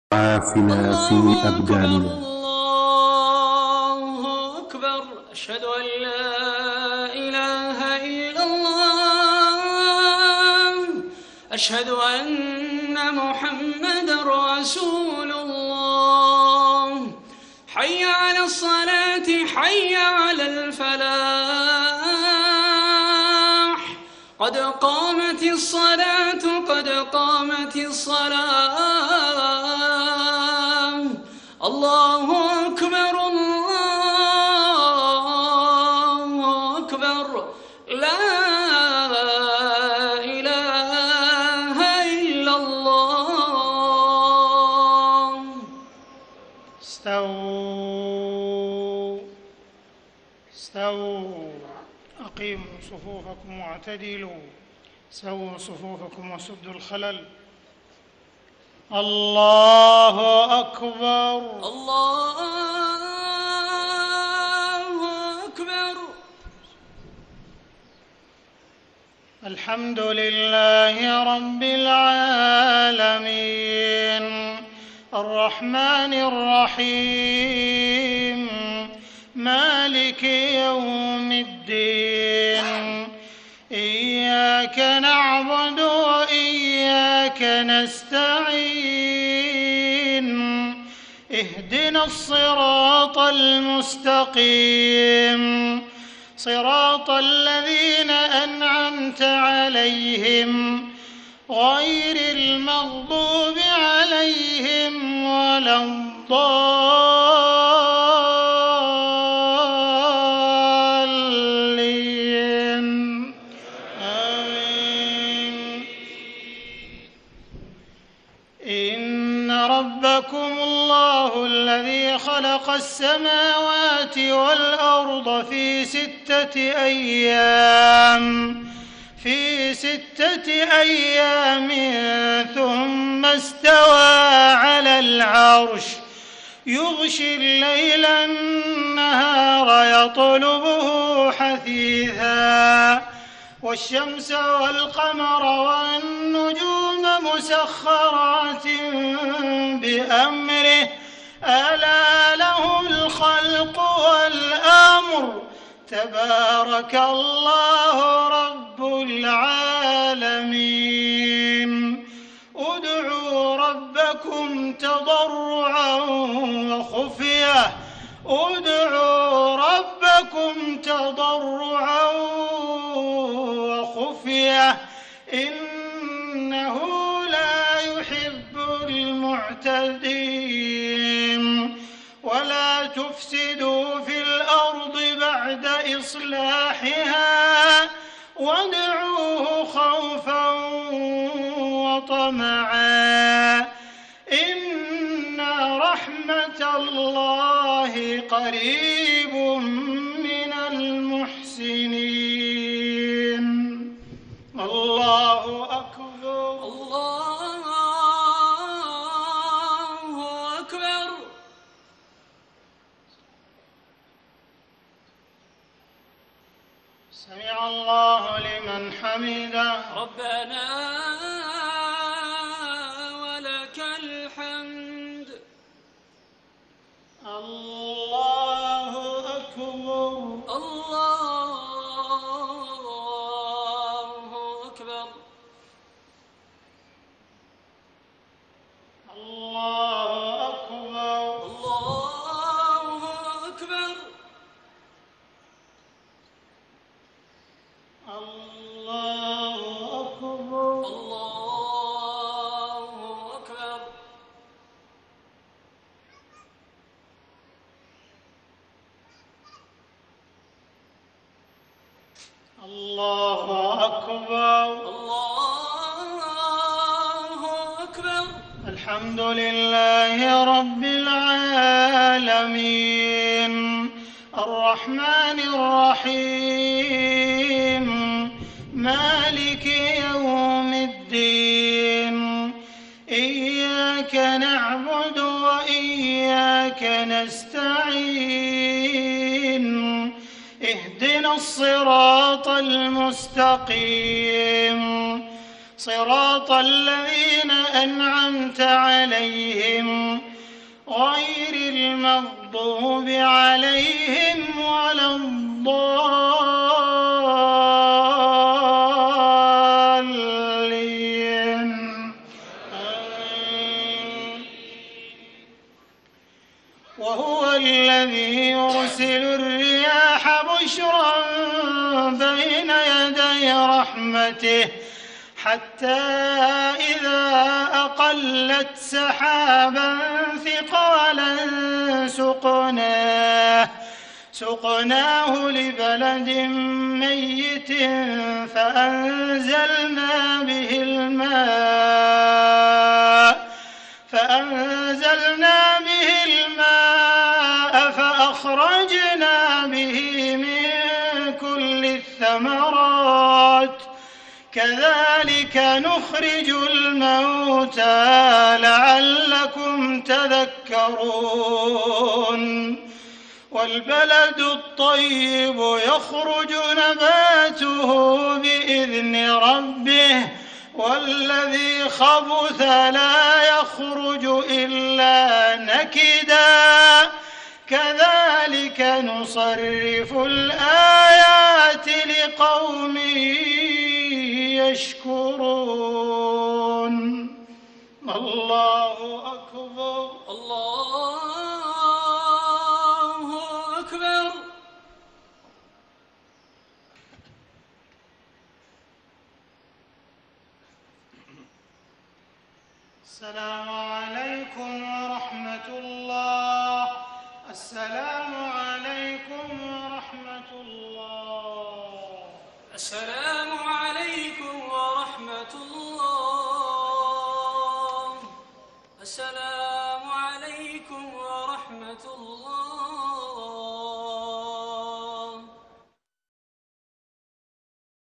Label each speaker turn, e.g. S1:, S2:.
S1: عافنا في أبداننا.
S2: الله أكبر. أشهد أن لا إله إلا الله. أشهد أن محمدًا رسول الله. حي على الصلاة، حي على الفلاح. قد قامت الصلاة، قد قامت الصلاة. الله أكبر، الله أكبر. لا إله إلا الله.
S3: استووا أقيموا صفوفكم واعتدلوا. سووا صفوفكم وسدوا الخلل. الله أكبر،
S2: الله أكبر.
S3: الحمد لله رب العالمين، الرحمن الرحيم، مالك يوم الدين. إياك نعبد وإياك نستعين. اهدنا الصراط المستقيم، صراط الذين أنعمت عليهم غير المغضوب عليهم ولا الضالين. آمين. إن ربكم الله الذي خلق السماوات والأرض في 6 أيام ثم استوى على العرش، يغشي الليل النهار يطلبه حثيثا، والشمس والقمر والنجوم مسخرات بأمره، ألا له الخلق والأمر. تبارك الله رب العالمين. ادعوا ربكم تضرعا وخفية، ادعوا ربكم تضرعا وخفية، إنه لا يحب المعتدين. ولا تفسدوا في الأرض بعد إصلاحها، وادعوه خوفا وطمعا، إن رحمة الله قريب من المحسنين. الله أكبر،
S2: الله أكبر.
S3: سمع الله لمن حمده.
S2: ربنا ولك الحمد.
S3: الله أكبر،
S2: الله أكبر.
S3: الله أكبر،
S2: الله أكبر.
S3: الله أكبر،
S2: الله أكبر.
S3: الله أكبر.
S2: الله أكبر.
S3: الحمد لله رب العالمين، الرحمن الرحيم، مالك يوم الدين. إياك نعبد وإياك نستعين. اهدنا الصراط المستقيم، صراط الذين أنعمت عليهم غير المغضوب عليهم ولا الضالين. وهو الذي يرسل الرياح بشرا بين يدي رحمته حتى إذا أقلت سحابا ثقالا سقناه لبلد ميت فأنزلنا به الماء فأخرجنا به من كل الثمرات كذلك نخرج الموتى لعلكم تذكرون. والبلد الطيب يخرج نباته بإذن ربه والذي خبث لا يخرج إلا نكدا كذلك نصرف الآيات لقوم يشكرون. الله أكبر.
S2: الله أكبر.
S3: السلام عليكم ورحمة الله. السلام عليكم ورحمة الله.
S2: السلام عليكم ورحمة الله. السلام عليكم ورحمة الله.